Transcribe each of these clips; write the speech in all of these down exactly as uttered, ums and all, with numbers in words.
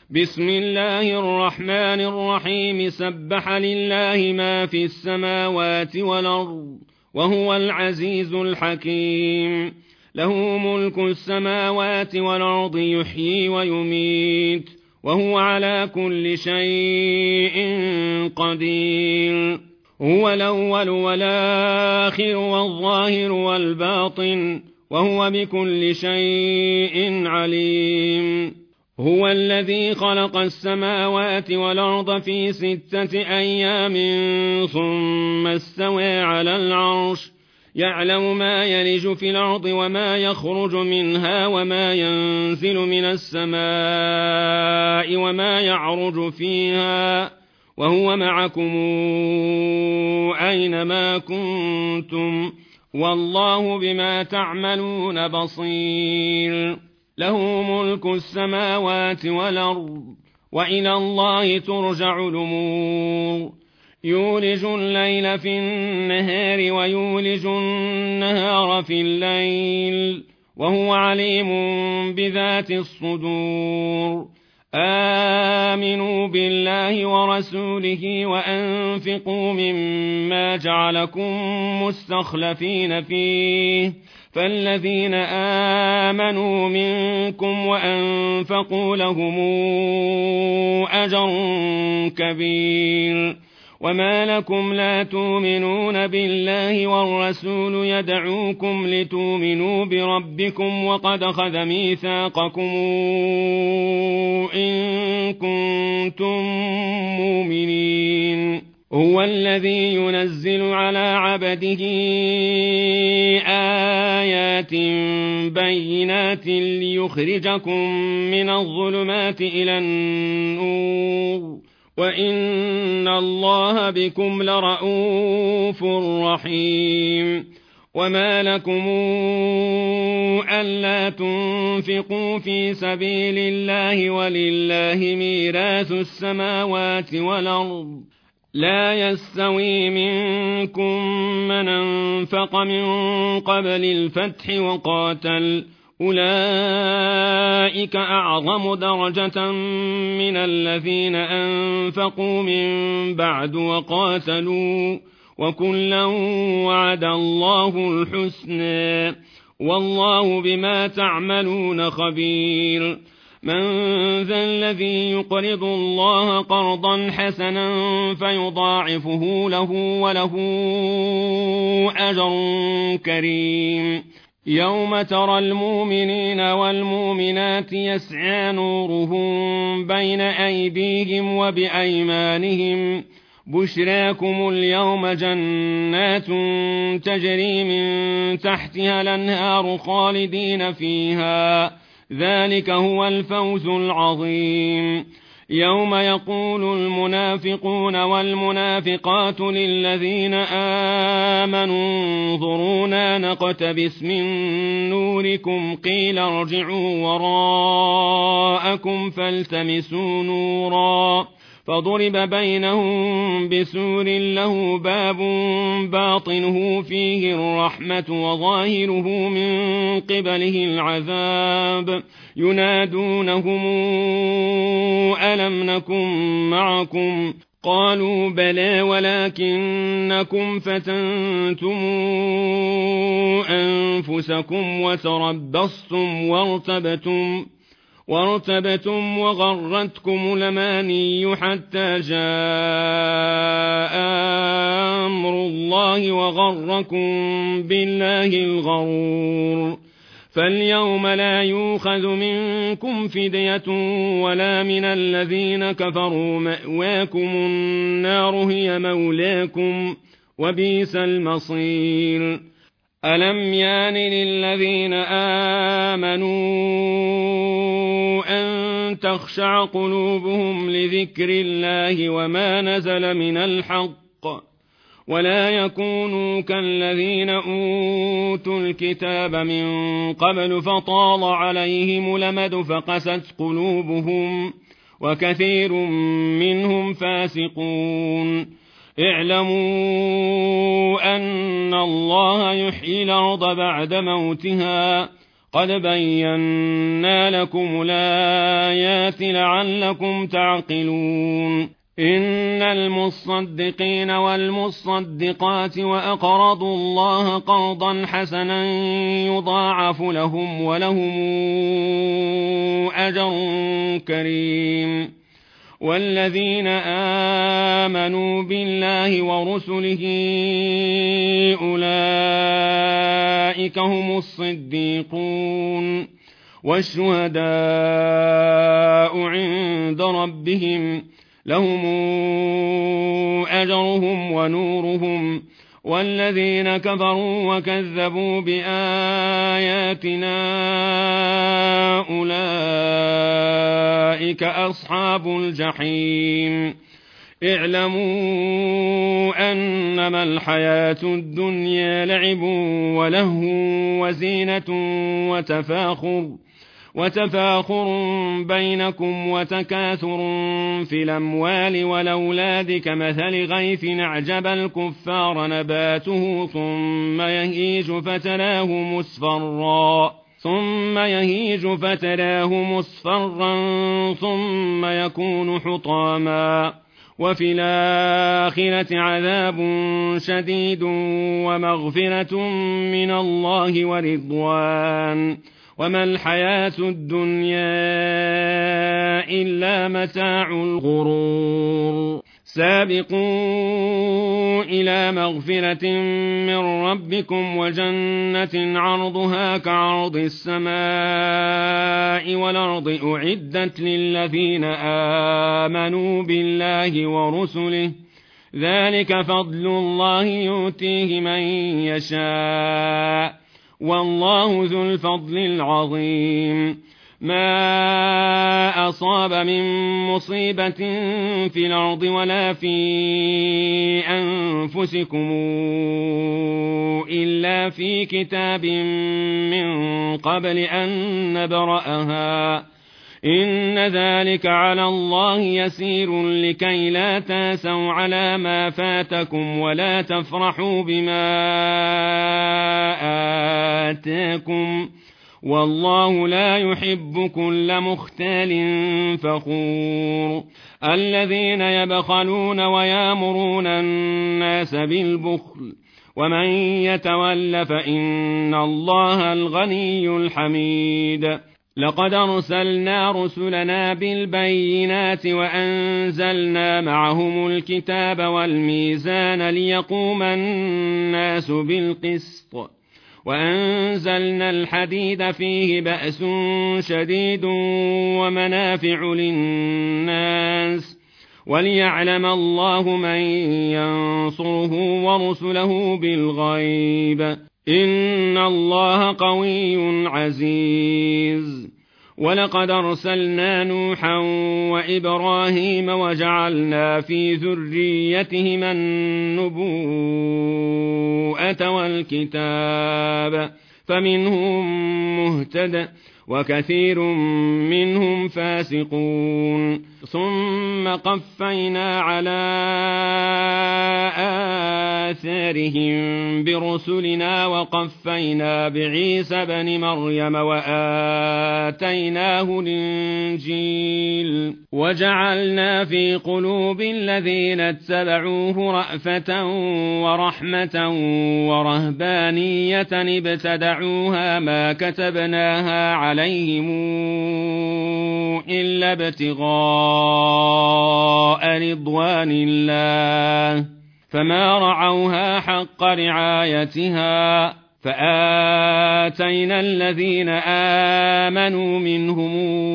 بسم الله الرحمن الرحيم سبح لله ما في السماوات والأرض وهو العزيز الحكيم له ملك السماوات والأرض يحيي ويميت وهو على كل شيء قدير هو الأول والآخر والظاهر والباطن وهو بكل شيء عليم هو الذي خلق السماوات والأرض في ستة أيام ثم استوى على العرش يعلم ما يلج في الأرض وما يخرج منها وما ينزل من السماء وما يعرج فيها وهو معكم أينما كنتم والله بما تعملون بصير له ملك السماوات والأرض وإلى الله ترجع الأمور يولج الليل في النهار ويولج النهار في الليل وهو عليم بذات الصدور آمنوا بالله ورسوله وأنفقوا مما جعلكم مستخلفين فيه فالذين آمنوا منكم وأنفقوا لهم أجر كبير وما لكم لا تؤمنون بالله والرسول يدعوكم لتؤمنوا بربكم وقد أخذ ميثاقكم إن كنتم مؤمنين هو الذي ينزل على عبده آيات بينات ليخرجكم من الظلمات إلى النور وإن الله بكم لرءوف رحيم وما لكم ألا تنفقوا في سبيل الله ولله ميراث السماوات والأرض لا يستوي منكم من أنفق من قبل الفتح وقاتل أولئك أعظم درجة من الذين أنفقوا من بعد وقاتلوا وكلا وعد الله الحسنى والله بما تعملون خبير من ذا الذي يقرض الله قرضا حسنا فيضاعفه له وله أجر كريم يوم ترى المؤمنين والمؤمنات يسعى نورهم بين أيديهم وبأيمانهم بشراكم اليوم جنات تجري من تحتها الأنهار خالدين فيها ذلك هو الفوز العظيم يوم يقول المنافقون والمنافقات للذين آمنوا انظرونا نقتبس من نوركم قيل ارجعوا وراءكم فالتمسوا نورا فضرب بينهم بسور له باب باطنه فيه الرحمة وظاهره من قبله العذاب ينادونهم ألم نكن معكم قالوا بلى ولكنكم فتنتم أنفسكم وتربصتم وارتبتم وارتبتم وغرتكم الأماني حتى جاء أمر الله وغركم بالله الغرور فاليوم لا يؤخذ منكم فدية ولا من الذين كفروا مأواكم النار هي مولاكم وبئس المصير ألم يان للذين آمنوا أن تخشع قلوبهم لذكر الله وما نزل من الحق ولا يكونوا كالذين أوتوا الكتاب من قبل فطال عليهم الأمد فقست قلوبهم وكثير منهم فاسقون اعلموا أن الله يحيي الأرض بعد موتها قد بينا لكم الآيات لعلكم تعقلون إن المصدقين والمصدقات وأقرضوا الله قرضا حسنا يضاعف لهم ولهم أجر كريم والذين آمنوا بالله ورسله أولئك هم الصديقون والشهداء عند ربهم لهم أجرهم ونورهم والذين كفروا وكذبوا بآياتنا أولئك أصحاب الجحيم اعلموا أنما الحياة الدنيا لعب ولهو وزينة وتفاخر وتفاخر بينكم وتكاثر في الأموال والأولاد كمثل غيث أعجب الكفار نباته ثم يهيج فتراه مصفرا ثم يهيج فتراه مصفرا ثم يكون حطاما وفي الآخرة عذاب شديد ومغفرة من الله ورضوان وما الحياة الدنيا إلا متاع الغرور سابقوا إلى مغفرة من ربكم وجنة عرضها كعرض السماء والأرض أعدت للذين آمنوا بالله ورسله ذلك فضل الله يؤتيه من يشاء والله ذو الفضل العظيم ما أصاب من مصيبة في الأرض ولا في أنفسكم إلا في كتاب من قبل أن نبرأها إن ذلك على الله يسير لكي لا تاسوا على ما فاتكم ولا تفرحوا بما آتاكم والله لا يحب كل مختال فخور الذين يبخلون ويامرون الناس بالبخل ومن يتول فإن الله الغني الحميد لقد أرسلنا رسلنا بالبينات وأنزلنا معهم الكتاب والميزان ليقوم الناس بالقسط وأنزلنا الحديد فيه بأس شديد ومنافع للناس وليعلم الله من ينصره ورسله بالغيب إن الله قوي عزيز ولقد أرسلنا نوحا وإبراهيم وجعلنا في ذريتهما النبوءة والكتاب فمنهم مهتد وكثير منهم فاسقون ثم قفينا على آثارهم برسلنا وقفينا بعيسى بن مريم وآتيناه الإنجيل وجعلنا في قلوب الذين اتبعوه رأفة ورحمة ورهبانية ابتدعوها ما كتبناها عليهم إلا ابتغاء رضوان الله فما رعوها حق رعايتها فآتينا الذين آمنوا منهم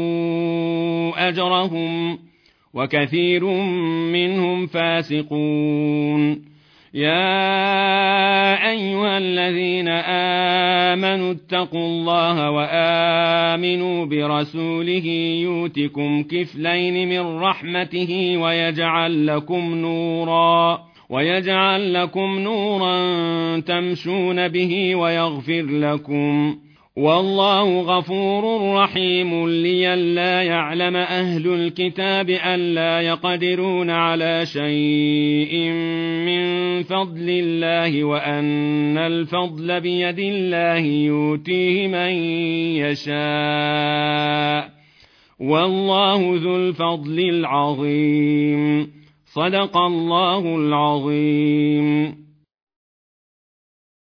أجرهم وكثير منهم فاسقون يا أيها الذين آمنوا اتقوا الله وآمنوا برسوله يؤتكم كفلين من رحمته ويجعل لكم نورا ويجعل لكم نورا تمشون به ويغفر لكم والله غفور رحيم لئلا يعلم أهل الكتاب ألا يقدرون على شيء من فضل الله وأن الفضل بيد الله يؤتيه من يشاء والله ذو الفضل العظيم. صدق الله العظيم.